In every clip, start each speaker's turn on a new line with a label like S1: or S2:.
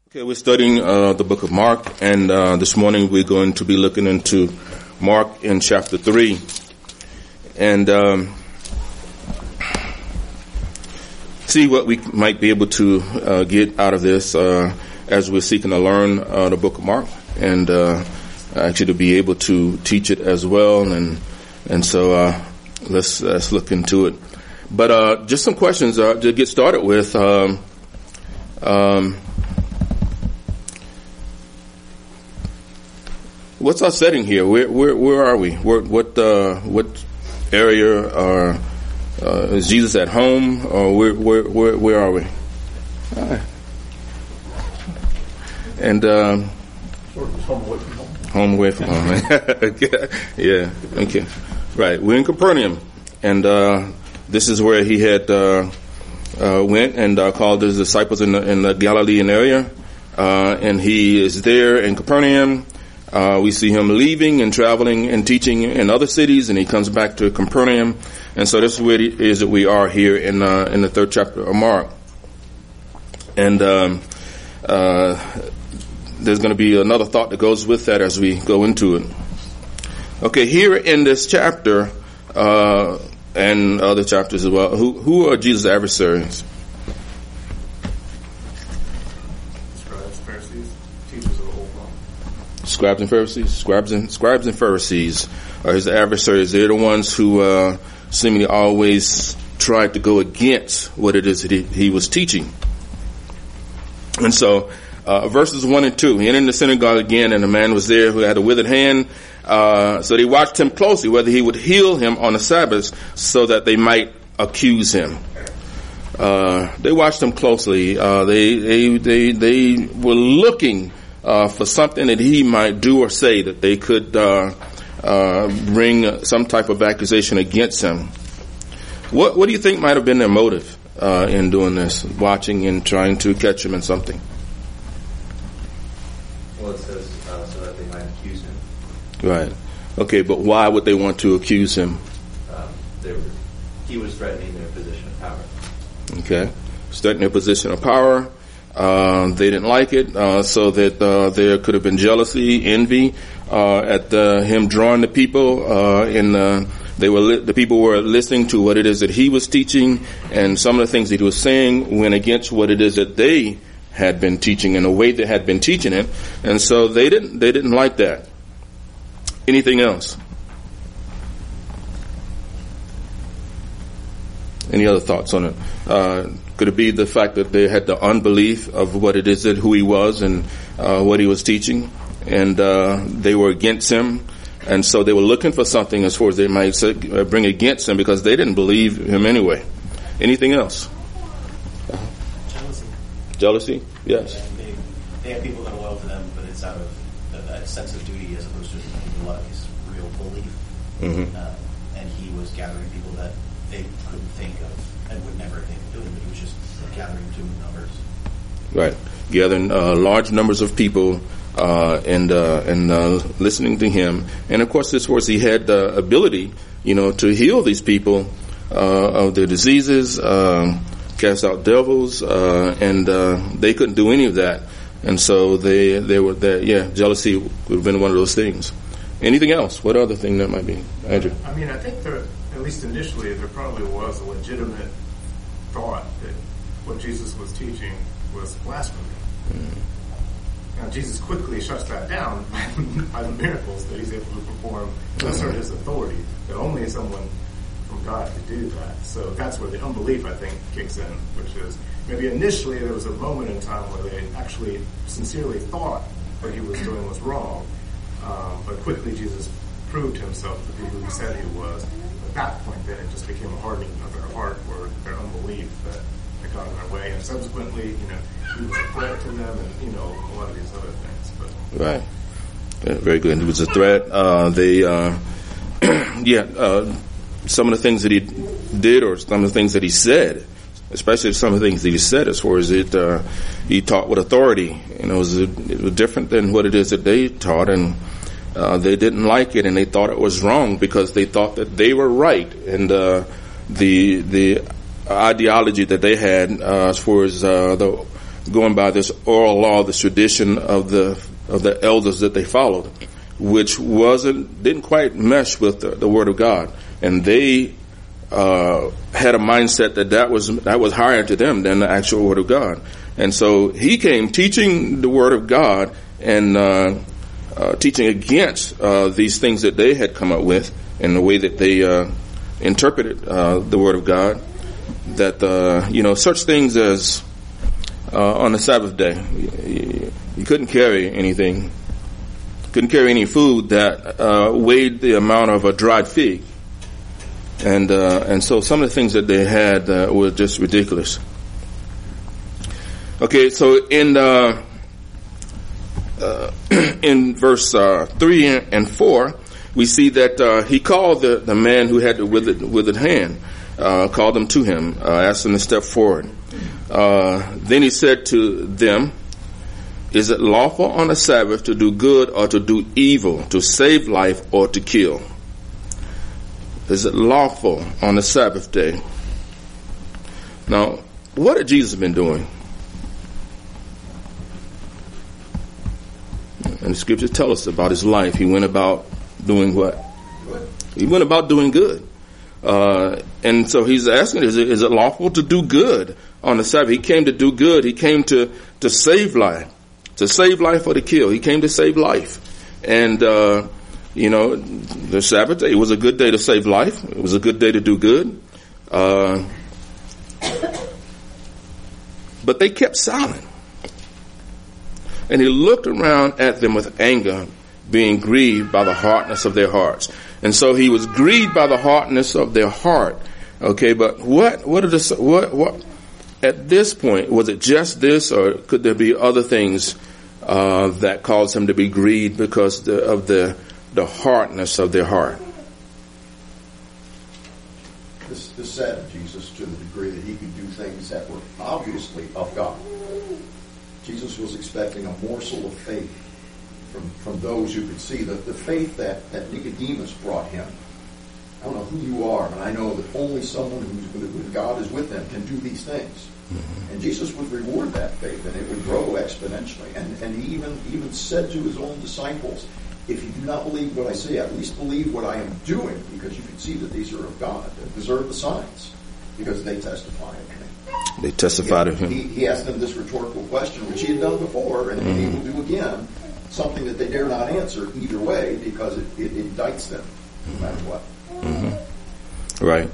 S1: Okay, we're studying the book of Mark, and this morning we're going to be looking into Mark in chapter 3. And see what we might be able to get out of this as we're seeking to learn the book of Mark, and actually to be able to teach it as well. And so let's look into it. But just some questions to get started with. What's our setting here? Where are we? What area is Jesus at home, or where are we? And home away from home. Yeah. Okay. Right. We're in Capernaum, and this is where he had went and called his disciples in the Galilean area, and he is there in Capernaum. We see him leaving and traveling and teaching in other cities, and he comes back to Capernaum. And so this is where it is that we are here in the third chapter of Mark. And there's going to be another thought that goes with that as we go into it. Okay, here in this chapter and other chapters as well, who are Jesus' adversaries? Scribes and Pharisees. Scribes and Pharisees are his adversaries. They're the ones who seemingly always tried to go against what it is that he was teaching. And so verses 1 and 2, he entered the synagogue again, and a man was there who had a withered hand. So they watched him closely, whether he would heal him on the Sabbath, so that they might accuse him. They watched him closely. They were looking for something that he might do or say that they could bring some type of accusation against him. What do you think might have been their motive in doing this, watching and trying to catch him in something?
S2: Well, it says so that they might accuse him.
S1: Right. Okay, but why would they want to accuse him?
S2: He was threatening their position of power.
S1: Okay. Threatening their position of power. They didn't like it, so that there could have been jealousy, envy at him drawing the people. The people were listening to what it is that he was teaching, and some of the things that he was saying went against what it is that they had been teaching in a way they had been teaching it, and so they didn't like that. Anything else? Any other thoughts on it? Could it be the fact that they had the unbelief of what it is that who he was and what he was teaching, and they were against him, and so they were looking for something as far as they might bring against him because they didn't believe him anyway. Anything else? Jealousy? Yes.
S3: They have people that are loyal to them, but it's out of a sense of duty as opposed to his real belief.
S1: Mm-hmm.
S3: And he was gathering people that they couldn't think of and would never think of doing, but he was just gathering to numbers.
S1: Right. Gathering large numbers of people and listening to him. And of course, this was he had the ability, to heal these people of their diseases, cast out devils, and they couldn't do any of that. And so they were there. Yeah, jealousy would have been one of those things. Anything else? What other thing that might be? Andrew?
S4: I mean, I think at least initially, there probably was a legitimate thought that what Jesus was teaching was blasphemy. Mm-hmm. Now, Jesus quickly shuts that down by the miracles that he's able to perform to assert his authority, that only someone from God could do that. So that's where the unbelief, I think, kicks in, which is maybe initially there was a moment in time where they actually sincerely thought what he was doing was wrong, but quickly Jesus proved himself to be who he said he was. At that point, then it just became a hardening of their heart or their unbelief that got in their way, and subsequently, he was a threat to them, and a lot of these other things. But
S1: right, very good. He was a threat. Some of the things that he did, or some of the things that he said, especially some of the things that he said, as far as it, he taught with authority. It was different than what it is that they taught, and they didn't like it, and they thought it was wrong because they thought that they were right, and the ideology that they had as far as the going by this oral law, this tradition of the elders that they followed, which didn't quite mesh with the Word of God, and they had a mindset that was higher to them than the actual Word of God. And so he came teaching the Word of God and teaching against these things that they had come up with in the way that they interpreted the Word of God. That such things as on the Sabbath day, you couldn't carry anything, couldn't carry any food that weighed the amount of a dried fig, and so some of the things that they had were just ridiculous. Okay, so in verse 3 and 4, we see that he called the man who had the withered hand, called him to him, asked him to step forward. Then he said to them, "Is it lawful on the Sabbath to do good or to do evil, to save life or to kill?" Is it lawful on the Sabbath day? Now, what had Jesus been doing? And the scriptures tell us about his life. He went about doing what? He went about doing good. And so he's asking, is it lawful to do good on the Sabbath? He came to do good. He came to save life. To save life or to kill. He came to save life. And, the Sabbath day, it was a good day to save life. It was a good day to do good. But they kept silent. And he looked around at them with anger, being grieved by the hardness of their hearts. And so he was grieved by the hardness of their heart. Okay, but what at this point, was it just this, or could there be other things that caused him to be grieved because of the hardness of their heart?
S5: This saddened Jesus to the degree that he could do things that were obviously of God. Jesus was expecting a morsel of faith from those who could see the faith that Nicodemus brought him. I don't know who you are, but I know that only someone who God is with them can do these things. Mm-hmm. And Jesus would reward that faith, and it would grow exponentially. And he even said to his own disciples, "If you do not believe what I say, at least believe what I am doing, because you can see that these are of God, that deserve the signs, because they testify of me."
S1: They testified of him.
S5: He asked them this rhetorical question, which he had done before, and he will do again, something that they dare not answer either way, because it indicts them, no matter what.
S1: Mm-hmm. Right.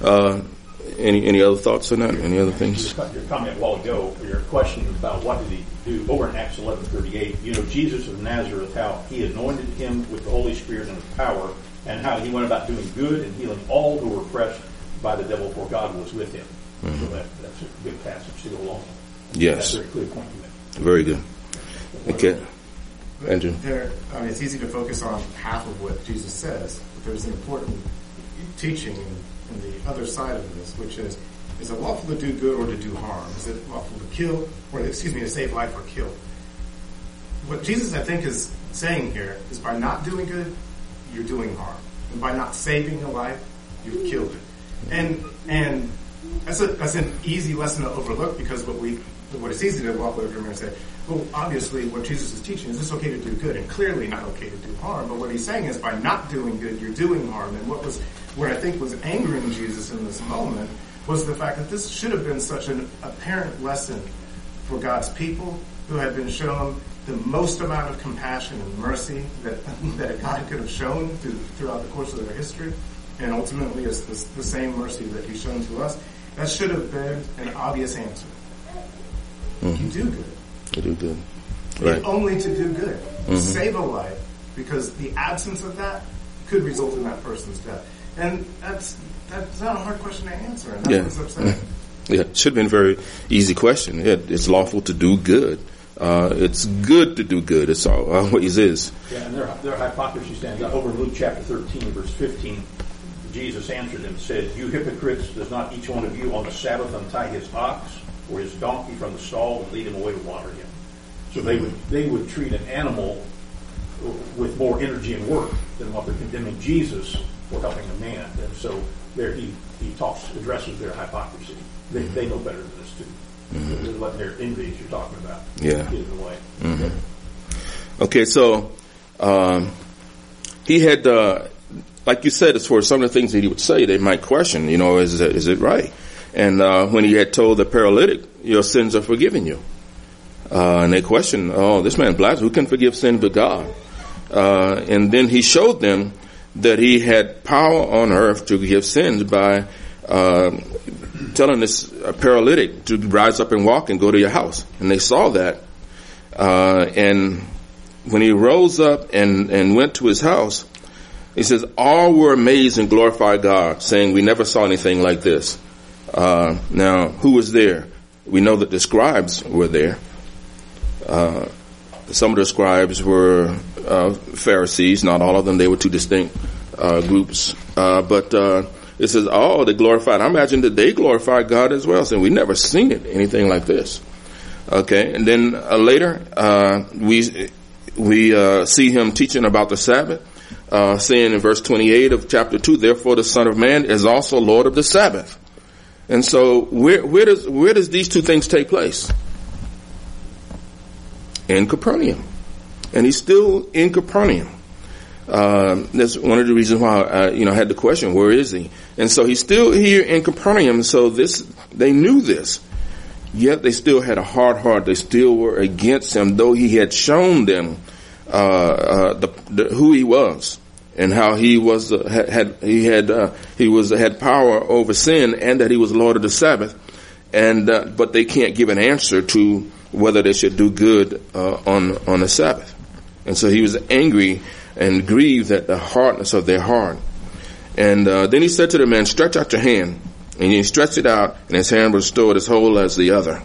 S1: Any other thoughts on that? Any other things?
S6: Your comment a while ago, your question about what did he do over in Acts 11:38. Jesus of Nazareth, how he anointed him with the Holy Spirit and with power, and how he went about doing good and healing all who were oppressed by the devil, for God was with him. Mm-hmm. So that's a good passage to go along.
S1: Yes.
S6: That's a very clear point you made.
S1: Very good. Okay. Andrew.
S4: It's easy to focus on half of what Jesus says, but there's an important teaching in the other side of this, which is it lawful to do good or to do harm? Is it lawful to kill, to save life or kill? What Jesus, I think, is saying here is by not doing good, you're doing harm. And by not saving a life, you've killed it. And that's an easy lesson to overlook, because what it's easy to walk away from here and say, well, obviously what Jesus is teaching is it's okay to do good, and clearly not okay to do harm. But what he's saying is by not doing good, you're doing harm. And where I think was angering Jesus in this moment was the fact that this should have been such an apparent lesson for God's people, who had been shown the most amount of compassion and mercy that a God could have shown throughout the course of their history, and ultimately is the same mercy that he's shown to us. That should have been an obvious answer. Mm-hmm. You do good.
S1: You do good. Right.
S4: And only to do good. Mm-hmm. Save a life, because the absence of that could result in that person's death. And that's not a hard question to answer, and that's what's upsetting.
S1: Yeah, it should have been a very easy question. It's lawful to do good. It's good to do good. It's always is.
S6: Yeah, and their hypocrisy stands out. Over in Luke chapter 13, verse 15, Jesus answered them and said, "You hypocrites, does not each one of you on the Sabbath untie his ox or his donkey from the stall and lead him away to water him?" So they would treat an animal with more energy and work than what they're condemning Jesus for helping a man. And so there he addresses their hypocrisy. They know better than this too. What their envies you're talking about.
S1: Yeah.
S6: Get in the way.
S1: Mm-hmm. Okay, so he had, like you said, as far as some of the things that he would say, they might question, is it right? And when he had told the paralytic, your sins are forgiven you. And they questioned, this man blasphemous, who can forgive sin but God? And then he showed them that he had power on earth to forgive sins by telling this paralytic to rise up and walk and go to your house. And they saw that. And when he rose up and went to his house, he says, all were amazed and glorified God, saying, we never saw anything like this. Now, who was there? We know that the scribes were there. Some of the scribes were Pharisees, not all of them. They were two distinct groups. But it says, they glorified. I imagine that they glorified God as well, saying, we never seen anything like this. Okay, and then later we see him teaching about the Sabbath, saying in verse 28 of chapter 2, therefore the Son of Man is also Lord of the Sabbath. And so where does these two things take place? In Capernaum. And he's still in Capernaum. That's one of the reasons why I had the question, where is he? And so he's still here in Capernaum. So they knew this, yet they still had a hard heart. They still were against him, though he had shown them who he was and how he was had power over sin, and that he was Lord of the Sabbath. And but they can't give an answer to whether they should do good on the Sabbath. And so he was angry and grieved at the hardness of their heart. And then he said to the man, stretch out your hand. And he stretched it out, and his hand was restored as whole as the other.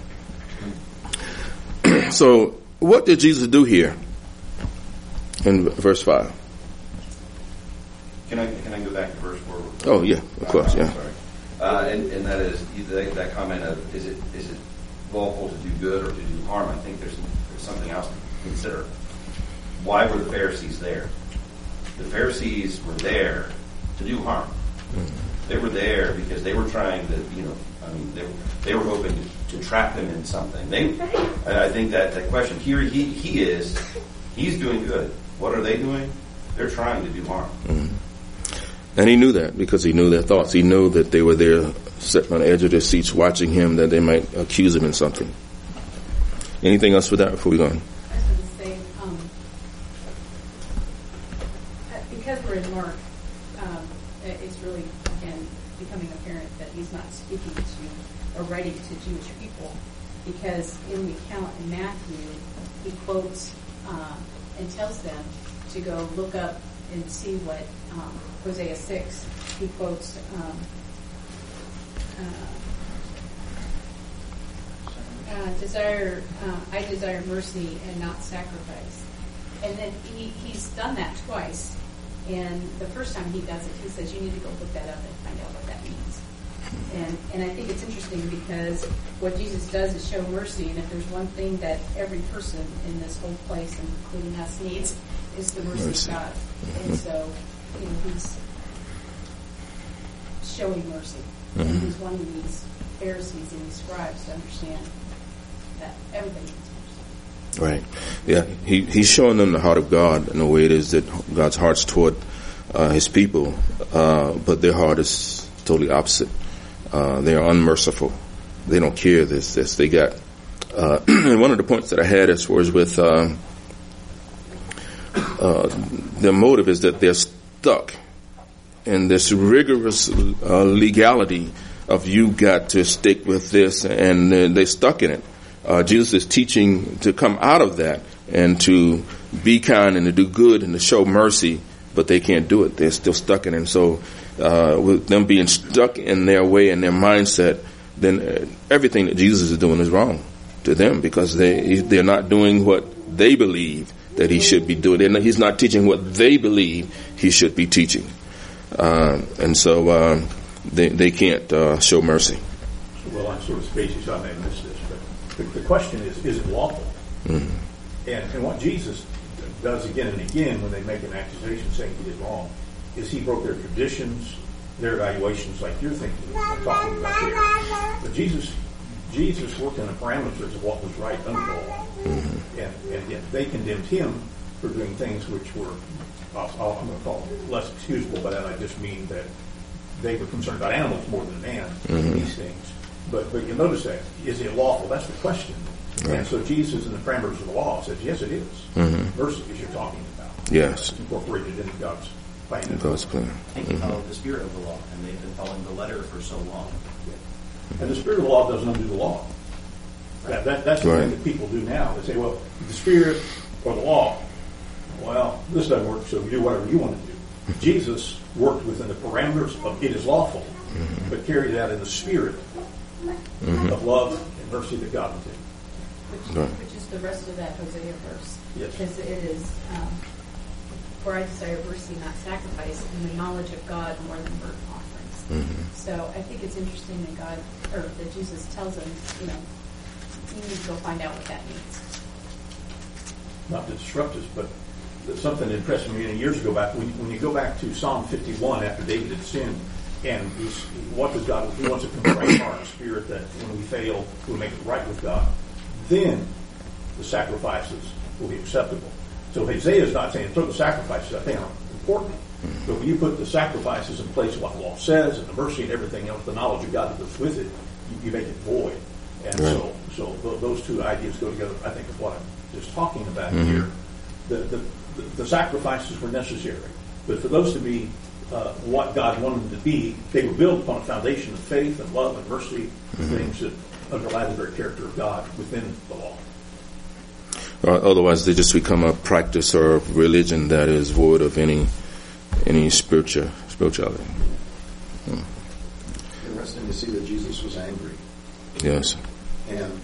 S1: So what did Jesus do here in verse 5?
S2: Can I go back to verse 4?
S1: Oh, yeah, of course, yeah.
S2: Sorry. And that is that comment of, is it lawful to do good or to do harm? I think there's something else to consider. Why were the Pharisees there? The Pharisees were there to do harm. They were there because they were trying to, they were hoping to trap him in something. I think that question here, he's doing good. What are they doing? They're trying to do harm.
S1: Mm-hmm. And he knew that because he knew their thoughts. He knew that they were there sitting on the edge of their seats watching him, that they might accuse him in something. Anything else for that before we go on?
S7: I was going to say, because we're in Mark, it's really, again, becoming apparent that he's not speaking to or writing to Jewish people, because in the account in Matthew, he quotes and tells them to go look up and see what Hosea 6, he quotes I desire mercy and not sacrifice. And then he's done that twice. And the first time he does it, he says, you need to go look that up and find out what that means. And I think it's interesting because what Jesus does is show mercy. And if there's one thing that every person in this whole place, including us, needs, is the mercy of God. And so, he's showing mercy. Mm-hmm. And he's wanting these Pharisees and these scribes to understand that everybody needs mercy.
S1: Right. Yeah. He's showing them the heart of God and the way it is that God's heart's toward his people, but their heart is totally opposite. They're unmerciful. They don't care this. They got and one of the points that I had as far as with their motive is that they're stuck in this rigorous legality of you got to stick with this, and they're stuck in it. Jesus is teaching to come out of that and to be kind and to do good and to show mercy, but they can't do it. They're still stuck in it. And so with them being stuck in their way and their mindset, then everything that Jesus is doing is wrong to them, because they're not doing what they believe that he should be doing. He's not teaching what they believe he should be teaching. And so they can't show mercy.
S6: Well, I'm sort of spacey, so I may have missed this, but the question is it lawful? Mm-hmm. And what Jesus does again and again when they make an accusation saying he did wrong is he broke their traditions, their evaluations, like you're talking about here. But Jesus Jesus worked in the parameters of what was right under the law. And yet they condemned him for doing things which were, I'm going to call them less excusable, by that I just mean that they were concerned about animals more than man, these things. But you notice that, is it lawful? That's the question. Right. And so Jesus, in the parameters of the law, says, yes, it is. Mercy is you're talking about.
S1: Yes.
S6: It's incorporated into God's plan.
S1: God's plan.
S3: And he followed the spirit of the law, and they've been following the letter for so long.
S6: And the spirit of the law doesn't undo the law. That's the thing that people do now. They say, well, the spirit or the law, well, this doesn't work, so you do whatever you want to do. Jesus worked within the parameters of it is lawful, but carried out in the spirit of love and mercy that God intended.
S7: Which is the rest of that Hosea verse.
S6: Yes.
S7: Because it is, for I desire mercy, not sacrifice, and the knowledge of God more than burnt offerings. So I think it's interesting that Jesus tells them, you need to go find out what that means.
S6: Not to disrupt us, but something impressed me years ago back. When you go back to Psalm 51, after David had sinned, and what does God? He wants a contrite heart and spirit that when we fail, we make it right with God. Then the sacrifices will be acceptable. So Isaiah is not saying throw the sacrifices. I think are important. But when you put the sacrifices in place of what the law says and the mercy and everything else, the knowledge of God that goes with it, you make it void. And so those two ideas go together. I think of what I'm just talking about here. The sacrifices were necessary, but for those to be what God wanted them to be, they were built upon a foundation of faith and love and mercy, things that underlie the very character of God within the law.
S1: Otherwise, they just become a practice or religion that is void of any spirituality.
S5: Interesting to see that Jesus was angry.
S1: Yes.
S5: And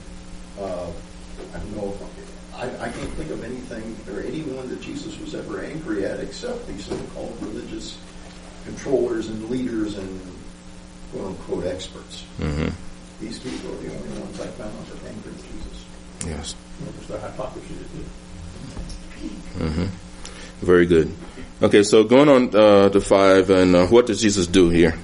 S5: I don't know if I can't think of anything or anyone that Jesus was ever angry at except these so-called religious controllers and leaders and quote-unquote experts. These people are the only ones I found that were angry at Jesus.
S1: Yes.
S6: It's the hypocrisy that did.
S1: Very good. Okay, so going on to 5, and what does Jesus do here?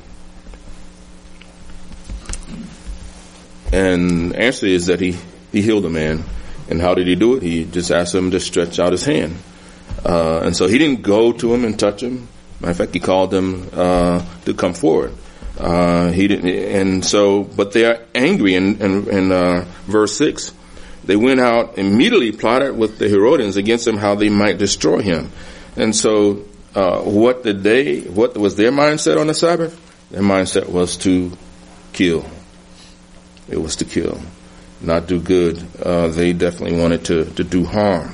S1: And the answer is that he healed a man. And how did he do it? He just asked him to stretch out his hand. And so he didn't go to him and touch him. Matter of fact, he called them to come forward. He didn't, and so, but they are angry in verse 6. They went out, immediately plotted with the Herodians against him how they might destroy him. And so, what was their mindset on the Sabbath? Their mindset was to kill. It was to kill, not do good. They definitely wanted to do harm.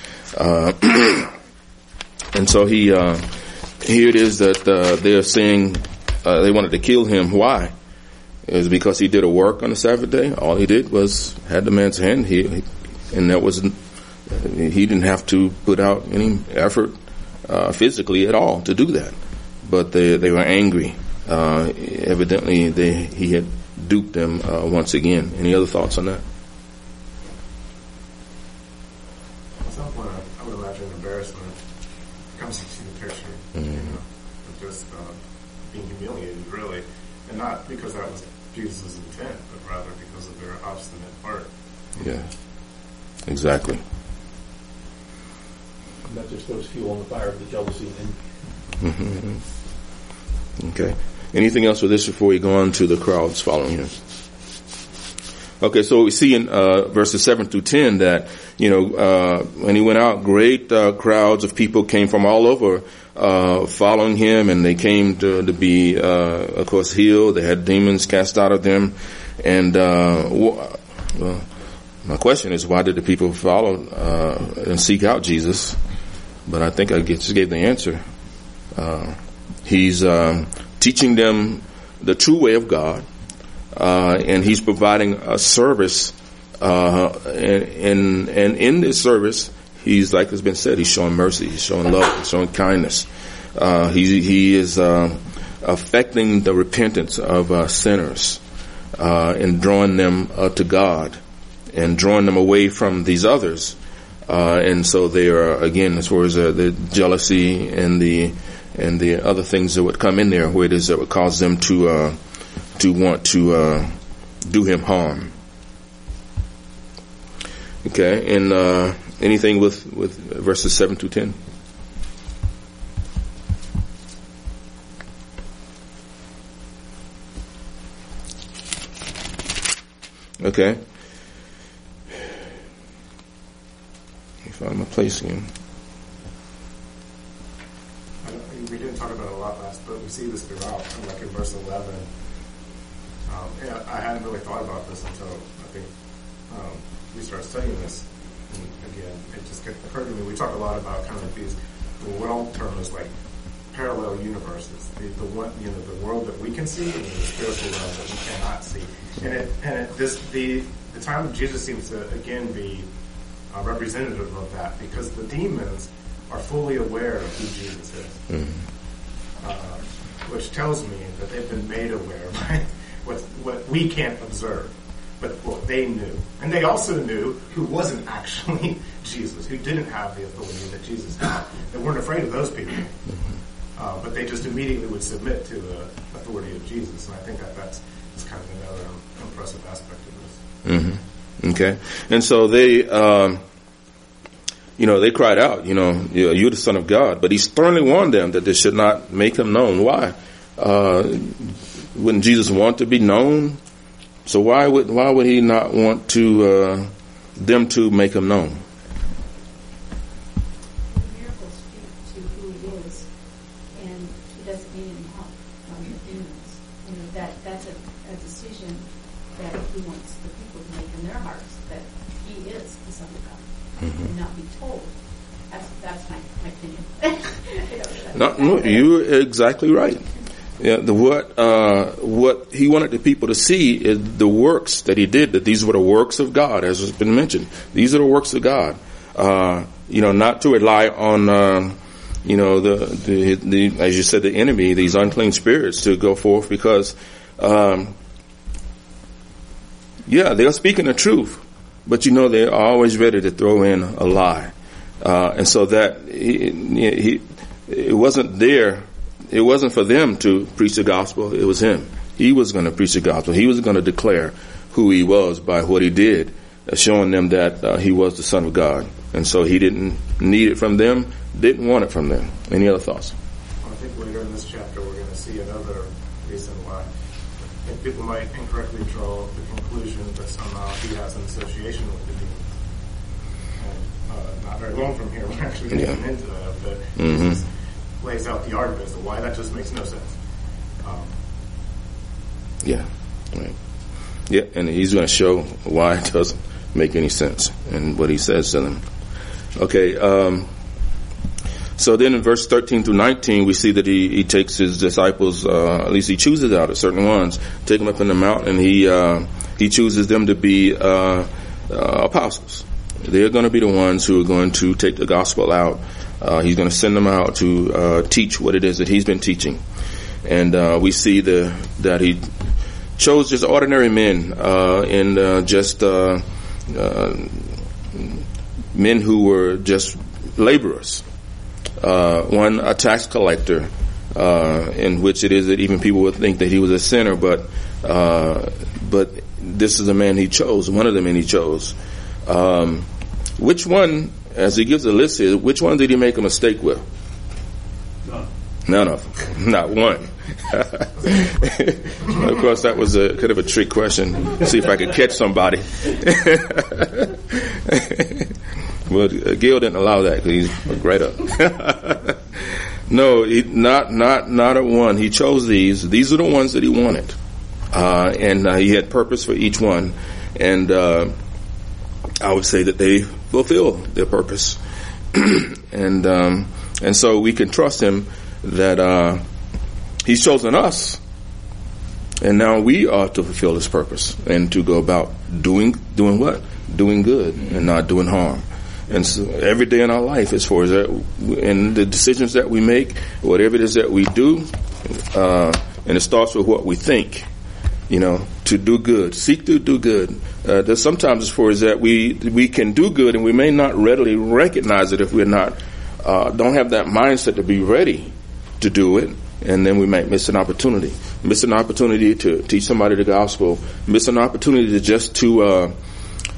S1: And so here it is that they're saying they wanted to kill him. Why? It was because he did a work on the Sabbath day. All he did was had the man's hand. He didn't have to put out any effort physically at all to do that. But they were angry. Evidently, he had duped them once again. Any other thoughts on that?
S4: At some point, I would imagine embarrassment comes into the picture. Of just being humiliated, really, and not because that was Jesus' intent, but rather because of their obstinate heart.
S1: Yeah, exactly.
S6: And that just throws fuel on the fire of the jealousy.
S1: Okay. Anything else with this before we go on to the crowds following him? Okay, so we see in verses 7 through 10 that, when he went out, great crowds of people came from all over following him, and they came to be, of course, healed. They had demons cast out of them. And my question is, why did the people follow and seek out Jesus? But I think I just gave the answer. He's teaching them the true way of God, and he's providing a service, and in this service, he's, like has been said, he's showing mercy, he's showing love, he's showing kindness. He is affecting the repentance of sinners, and drawing them to God, and drawing them away from these others. And so they are, again, as far as the jealousy and the other things that would come in there, where it is that would cause them to want to do him harm. Okay, and anything with verses 7 through 10? Okay. Let me find my place again.
S4: We didn't talk about it a lot last, but we see this throughout, like in verse 11. I hadn't really thought about this until I think we started studying this. And again, it just occurred to me. We talk a lot about kind of like these, the world term is like parallel universes. The one, the world that we can see and the spiritual realm that we cannot see. The time of Jesus seems to again be representative of that, because the demons are fully aware of who Jesus is, which tells me that they've been made aware by what we can't observe, but what they knew. And they also knew who wasn't actually Jesus, who didn't have the authority that Jesus had. They weren't afraid of those people, but they just immediately would submit to the authority of Jesus. And I think that's kind of another impressive aspect of this.
S1: Mm-hmm. Okay. And so they, they cried out, you're the Son of God. But he sternly warned them that they should not make him known. Why? Wouldn't Jesus want to be known? So why would he not want to them to make him known?
S7: Miracles speak to who he is, and he doesn't need any help from the demons. That's a decision that he wants the people to make in their hearts, that he is the Son of God, and not be told. That's my opinion.
S1: No, you're exactly right. Yeah, what he wanted the people to see is the works that he did. That these were the works of God, as has been mentioned. These are the works of God. Not to rely on the as you said, the enemy, these unclean spirits, to go forth, because they're speaking the truth, but they're always ready to throw in a lie, and so that it wasn't there. It wasn't for them to preach the gospel. It was him. He was going to preach the gospel. He was going to declare who he was by what he did, showing them that he was the Son of God. And so he didn't need it from them, didn't want it from them. Any other thoughts?
S4: Well, I think later in this chapter we're going to see another reason why. I think people might incorrectly draw the conclusion that somehow he has an association with the demons. And not very long from here, we're actually getting into that. But Jesus lays out the argument as to why that just makes no sense.
S1: And he's going to show why it doesn't make any sense and what he says to them. Okay, so then in verse 13 through 19, we see that he takes his disciples, at least he chooses out of certain ones, take them up in the mountain, and he chooses them to be apostles. They're going to be the ones who are going to take the gospel out. He's going to send them out to teach what it is that he's been teaching. And we see that he chose just ordinary men and just men who were just laborers. One, a tax collector, in which it is that even people would think that he was a sinner, but this is a man he chose, one of the men he chose. Which one, as he gives a list here, which one did he make a mistake with? None of them. Not one. Of course, that was a kind of a trick question. See if I could catch somebody. Well, Gil didn't allow that because he's right up. No, not a one. He chose these. These are the ones that he wanted, and he had purpose for each one. And I would say that they fulfill their purpose, and so we can trust him that he's chosen us, and now we are to fulfill his purpose and to go about doing what? Doing good and not doing harm. And so every day in our life, as far as that, and the decisions that we make, whatever it is that we do, and it starts with what we think, to do good, seek to do good. There's sometimes as far as that we can do good and we may not readily recognize it if we're not, don't have that mindset to be ready to do it. And then we might miss an opportunity to teach somebody the gospel, miss an opportunity to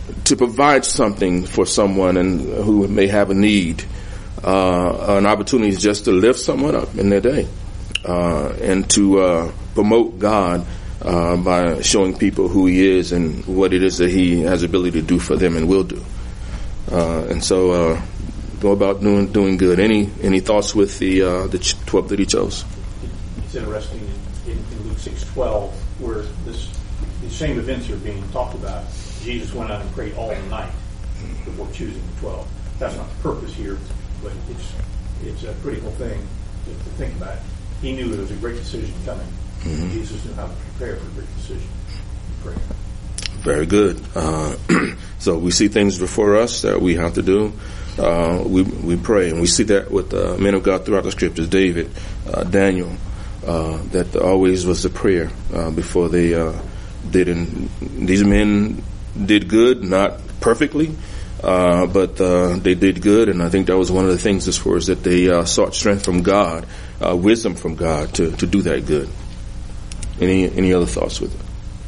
S1: provide something for someone and who may have a need, an opportunity just to lift someone up in their day, and to promote God by showing people who He is and what it is that He has the ability to do for them and will do. And so go about doing good. Any thoughts with the 12 that He chose?
S6: It's interesting in Luke 6:12 where these same events are being talked about. Jesus went out and prayed all night before choosing the 12. That's not the purpose here, but it's a critical thing to think about. He knew there was a great decision coming. Mm-hmm. Jesus knew how to prepare for a great decision. Pray.
S1: Very good. So we see things before us that we have to do. We pray, and we see that with men of God throughout the scriptures. David, Daniel, that always was the prayer before they did. And these men did good, not perfectly, but they did good. And I think that was one of the things as far as that they sought strength from God, wisdom from God to do that good. Any other thoughts with it?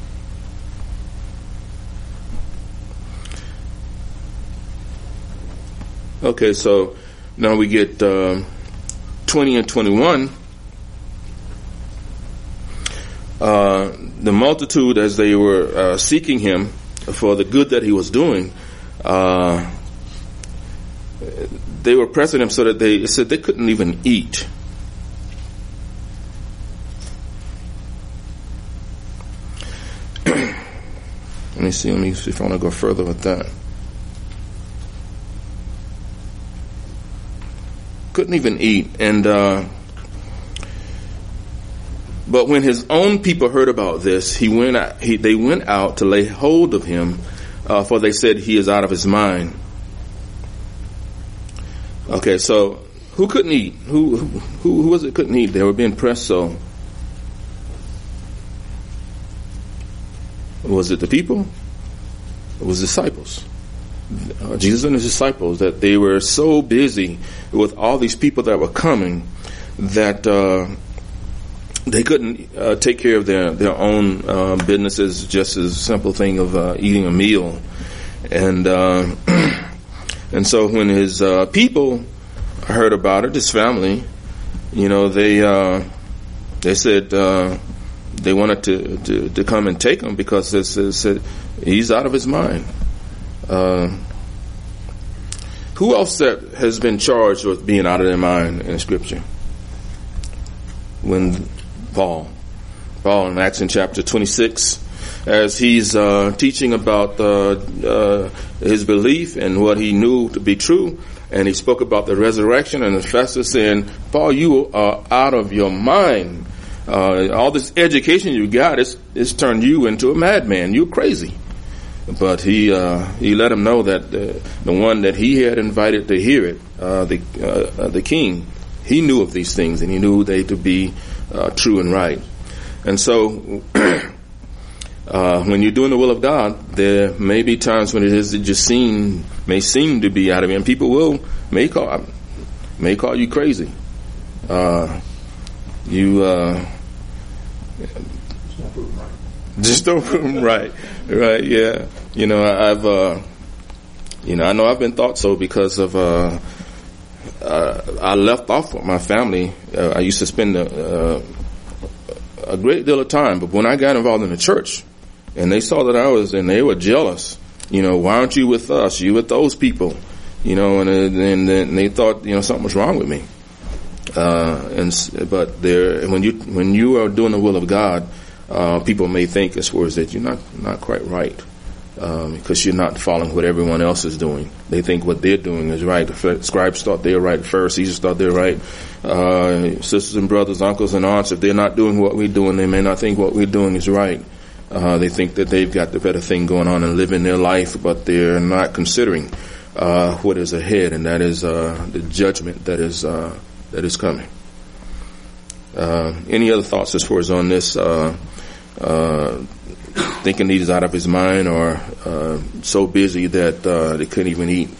S1: Okay, so now we get 20 and 21. The multitude, as they were seeking Him for the good that He was doing, they were pressing Him so that they said they couldn't even eat. Let me see if I want to go further with that. Couldn't even eat. And but when His own people heard about this, they went out to lay hold of Him, for they said He is out of His mind. Okay, so who couldn't eat? Who was it couldn't eat? They were being pressed. So was it the people? It was the disciples. Jesus and His disciples, that they were so busy with all these people that were coming that they couldn't take care of their own businesses, just as a simple thing of eating a meal. And so when His people heard about it, His family, they said they wanted to come and take Him because they said He's out of His mind. Who else that has been charged with being out of their mind in Scripture? When Paul in Acts in chapter 26, as he's teaching about his belief and what he knew to be true, and he spoke about the resurrection, and Festus saying, Paul, you are out of your mind. All this education you got is turned you into a madman. You're crazy. But he let him know that the one that he had invited to hear it, the king, he knew of these things, and he knew they to be true and right. And so when you're doing the will of God, there may be times when it just may seem to be out of it, and people may call you crazy. Just don't prove them right. Right, yeah. I know I've been thought so because of, I left off with my family. I used to spend a great deal of time, but when I got involved in the church and they saw that and they were jealous, why aren't you with us? You with those people, and they thought, something was wrong with me. But when you are doing the will of God, people may think as far as that you're not quite right, because you're not following what everyone else is doing. They think what they're doing is right. The scribes thought they were right. The Pharisees thought they're right. Sisters and brothers, uncles and aunts, if they're not doing what we're doing, they may not think what we're doing is right. They think that they've got the better thing going on and living their life, but they're not considering what is ahead, and that is the judgment that is coming. Any other thoughts as far as on this? Thinking he's out of his mind, or so busy that they couldn't even eat.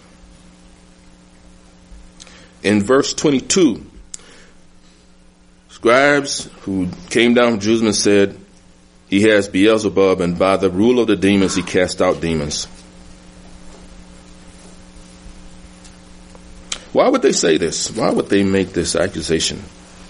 S1: In verse 22, scribes who came down from Jerusalem said, he has Beelzebub, and by the rule of the demons he cast out demons. Why would they say this? Why would they make this accusation?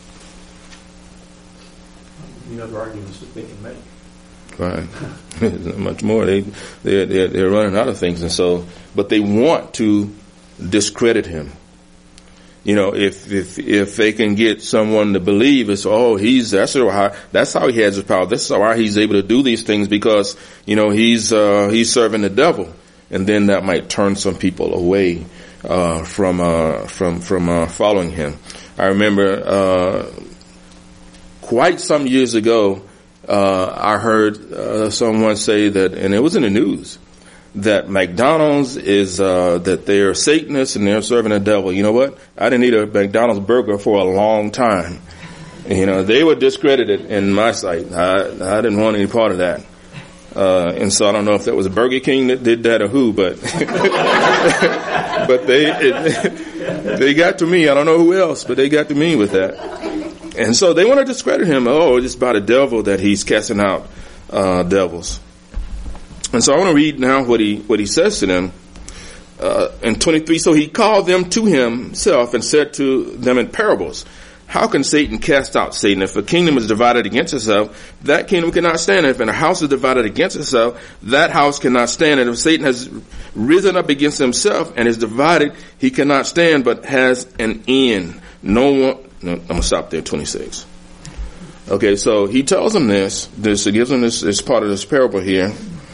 S6: Other arguments that they can make.
S1: Right. Not much more. They're running out of things, and so, but they want to discredit him. You know, if they can get someone to believe it's, that's how he has his power. This is how he's able to do these things, because, you know, he's serving the devil, and then that might turn some people away from following him. I remember quite some years ago, I heard someone say that, and it was in the news, that McDonald's is that they're Satanists and they're serving the devil. You know what? I didn't eat a McDonald's burger for a long time. You know, they were discredited in my sight. I didn't want any part of that. And so I don't know if that was Burger King that did that or who, but but they got to me. I don't know who else, but they got to me with that. And so they want to discredit him. Oh, it's by the devil that he's casting out devils. And so I want to read now what he says to them in 23. So he called them to himself and said to them in parables, how can Satan cast out Satan? If a kingdom is divided against itself, that kingdom cannot stand. If a house is divided against itself, that house cannot stand. And if Satan has risen up against himself and is divided, he cannot stand, but has an end. I'm going to stop there, 26. Okay, so he tells them this gives them this part of this parable here.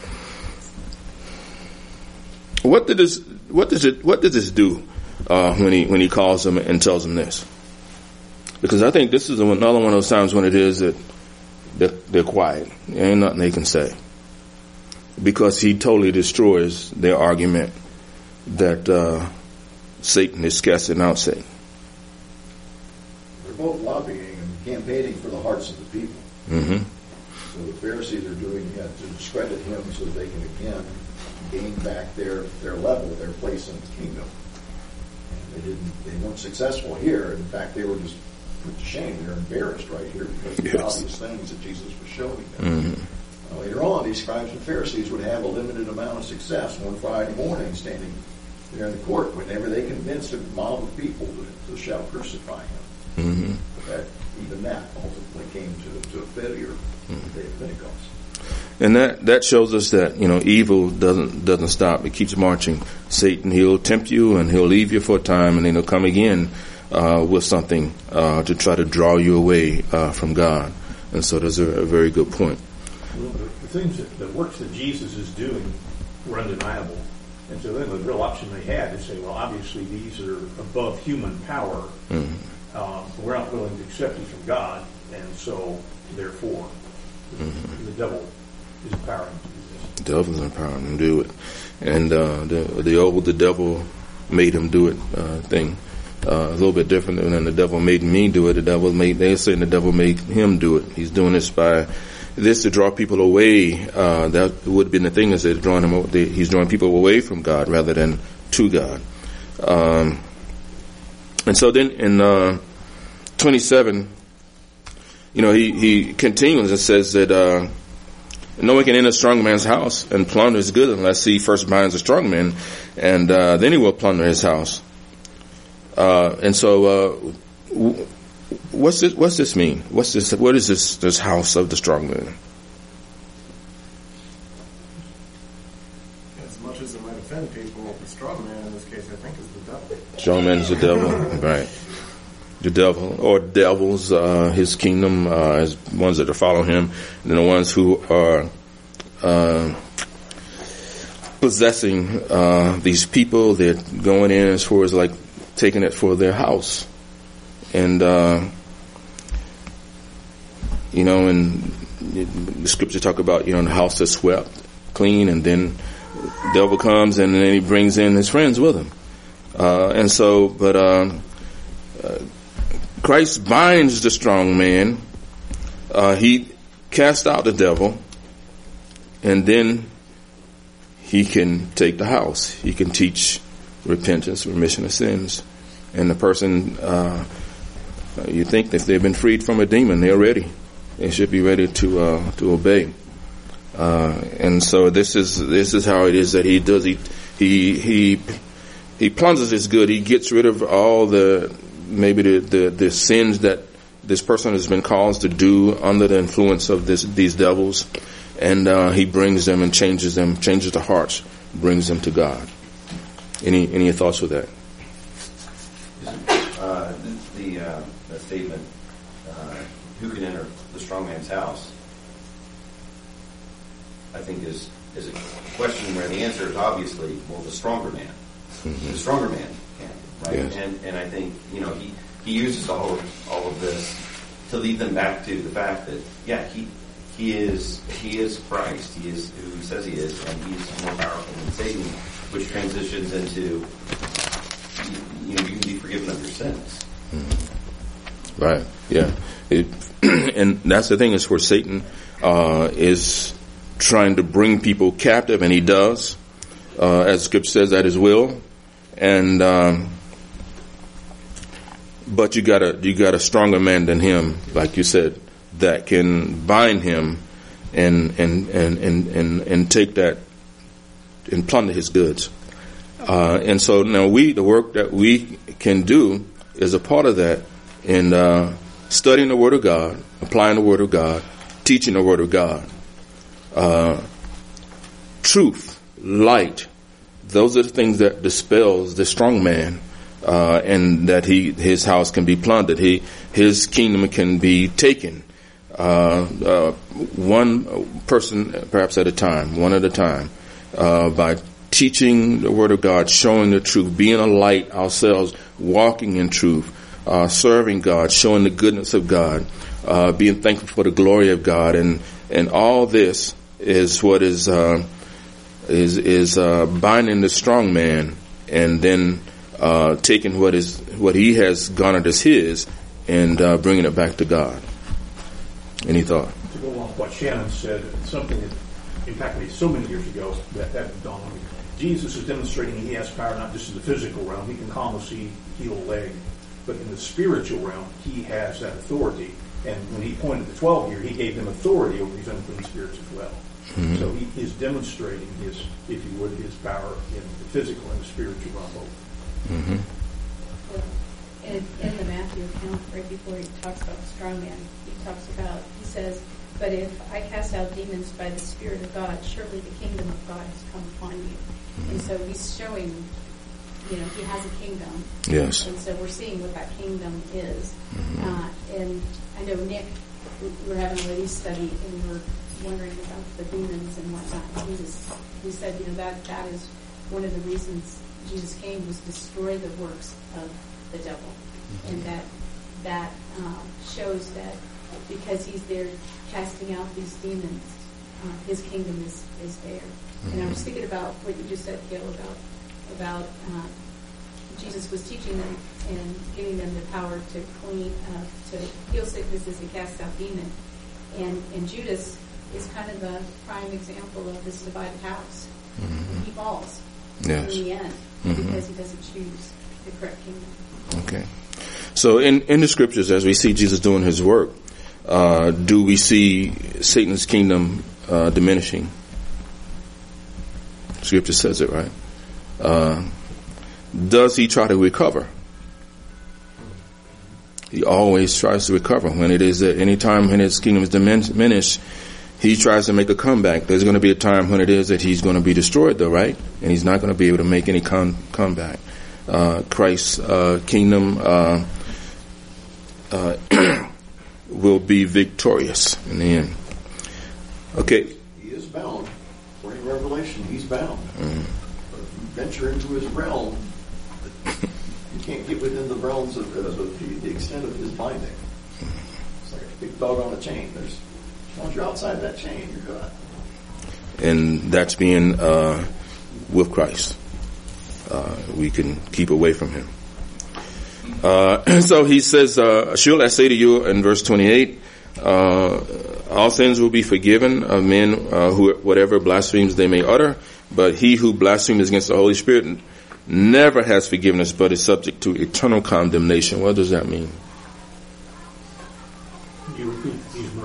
S1: What does this do when he calls them and tells them this? Because I think this is another one of those times when it is that they're quiet. There ain't nothing they can say. Because he totally destroys their argument that Satan is casting out Satan.
S5: They're both lobbying and campaigning for the hearts of the people.
S1: Mm-hmm.
S5: So the Pharisees are doing that to discredit him so they can again gain back their level, their place in the kingdom. And they weren't successful here. In fact, they were just put to shame. They're embarrassed right here because of the obvious things that Jesus was showing them. Mm-hmm. Later on, these scribes and Pharisees would have a limited amount of success one Friday morning standing there in the court whenever they convinced a mob of people to shout, crucify him. Mm-hmm. But even that ultimately came to a failure on the day of Pentecost.
S1: And that shows us that, you know, evil doesn't stop. It keeps marching. Satan, he'll tempt you and he'll leave you for a time, and then he'll come again with something to try to draw you away from God. And so that's a very good point.
S6: Well, the things the works that Jesus is doing were undeniable. And so then the real option they had is say, well, obviously these are above human power. Mm-hmm. We're not willing to accept these from God, and so therefore the devil is empowering him to do this.
S1: The devil's empowering him to do it. And the devil made him do it thing. A little bit different than the devil made me do it. They're saying the devil made him do it. He's doing this to draw people away. That would have been the thing, is that he's drawing people away from God rather than to God. And so then in 27, you know, he continues and says that no one can enter a strong man's house and plunder his good unless he first binds a strong man, and then he will plunder his house. And so, what's this mean? What is this house of the strong man?
S4: As much as it might offend people, the strong man in this case, I think, is the devil.
S1: Strong man is the devil, right? The devil, or devils, his kingdom, as ones that are following him, and then the ones who are possessing these people. They're going in as far as like taking it for their house, and you know, and the scripture talk about, you know, the house that's swept clean, and then the devil comes and then he brings in his friends with him, and so, but Christ binds the strong man. He casts out the devil, and then he can take the house. He can teach repentance, remission of sins, and the person You think if they've been freed from a demon, they're ready. They should be ready to obey. And so this is how it is that he does. He plunders his good. He gets rid of all the sins that this person has been caused to do under the influence of these devils, and he brings them and changes the hearts, brings them to God. Any thoughts with that?
S2: That statement, who can enter the strong man's house, I think is a question where the answer is obviously, well, the stronger man. Mm-hmm. The stronger man can, right? Yes. And I think, he uses all of this to lead them back to the fact that, he is Christ. He is who he says he is, and he's more powerful than Satan, which transitions into, you can be forgiven of your sins.
S1: Mm-hmm. Right. Yeah. And that's the thing, is where Satan is trying to bring people captive, and he does, as Scripture says, at his will. And but you got a stronger man than him, like you said, that can bind him and take that and plunder his goods. And so now the work that we can do is a part of that in studying the Word of God, applying the Word of God, teaching the Word of God. Truth, light, those are the things that dispels the strong man, and that his house can be plundered. His kingdom can be taken, one person perhaps at a time, one at a time, by teaching the Word of God, showing the truth, being a light ourselves, walking in truth, serving God, showing the goodness of God, being thankful for the glory of God, and all this is what is binding the strong man, and then taking what he has garnered as his, and bringing it back to God. Any thought?
S6: To go along with what Shannon said, something that impacted me so many years ago that dawned on me. Jesus is demonstrating he has power not just in the physical realm. He can calm a sea, heal a leg, but in the spiritual realm, he has that authority. And when he pointed the 12 here, he gave them authority over these unclean spirits as well. Mm-hmm. So he is demonstrating his, if you would, his power in the physical and the spiritual realm both.
S1: Mm-hmm.
S7: In the Matthew account, right before he talks about the strong man, he says, "But if I cast out demons by the Spirit of God, surely the kingdom of God has come upon you." Mm-hmm. And so he's showing, he has a kingdom.
S1: Yes.
S7: And so we're seeing what that kingdom is. Mm-hmm. And I know, Nick, we were having a ladies study, and we were wondering about the demons and whatnot. He said, that is one of the reasons Jesus came, was destroy the works of the devil. Mm-hmm. And that shows that because he's there casting out these demons, his kingdom is there. Mm-hmm. And I was thinking about what you just said, Gil, about Jesus was teaching them and giving them the power to to heal sicknesses and cast out demons. And Judas is kind of the prime example of this divided house. Mm-hmm. He falls in the end because he doesn't choose the correct kingdom.
S1: Okay. So in the Scriptures, as we see Jesus doing his work, do we see Satan's kingdom diminishing? Scripture says it, right? Does he try to recover? He always tries to recover. When it is that any time when his kingdom is diminished, he tries to make a comeback. There's going to be a time when it is that he's going to be destroyed, though, right? And he's not going to be able to make any comeback. Christ's kingdom will be victorious in the end. Okay.
S5: He is bound. According to Revelation, he's bound.
S1: Mm-hmm.
S5: But if you venture into his realm, you can't get within the realms of the extent of his binding. It's like a big dog on a chain. Once you're outside that chain, you're good.
S1: And that's being with Christ. We can keep away from him. So he says, surely I say to you in verse 28, all sins will be forgiven of men who whatever blasphemies they may utter, but he who blasphemes against the Holy Spirit never has forgiveness, but is subject to eternal condemnation. What does that mean?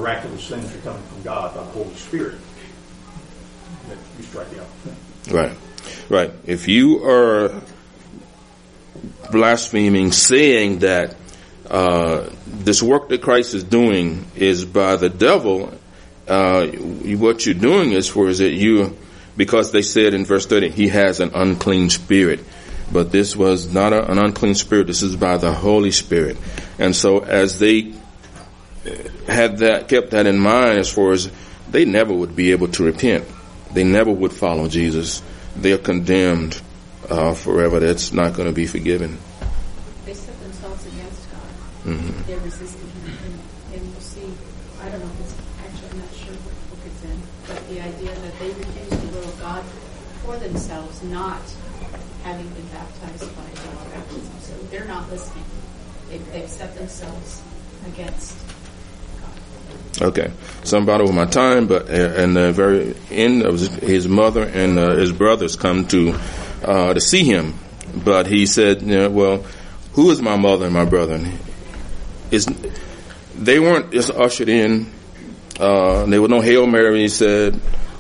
S6: miraculous things are coming from God by the Holy Spirit, that you strike out.
S1: Right. Right. If you are blaspheming, saying that this work that Christ is doing is by the devil, what you're doing is that you, because they said in verse 30, he has an unclean spirit. But this was not an unclean spirit. This is by the Holy Spirit. And so as they had that, kept that in mind, as far as they never would be able to repent. They never would follow Jesus. They're condemned forever. That's not going to be forgiven.
S7: They set themselves against God.
S1: Mm-hmm.
S7: They're resisting Him. And we'll see, I don't know if it's, actually I'm not sure what book it's in, but the idea that they refuse the will of God for themselves, not having been baptized by John baptism. So they're not listening. They've set themselves against God.
S1: Okay. So I'm about over my time, but in the very end, his mother and his brothers come to see him. But he said, well, who is my mother and my brother? They weren't just ushered in. There was no Hail Mary, he said.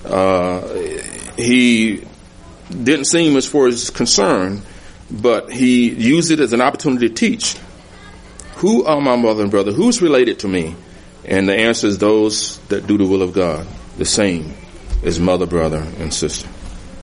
S1: He didn't seem as far as concerned, but he used it as an opportunity to teach. Who are my mother and brother? Who's related to me? And the answer is those that do the will of God, the same as mother, brother, and sister.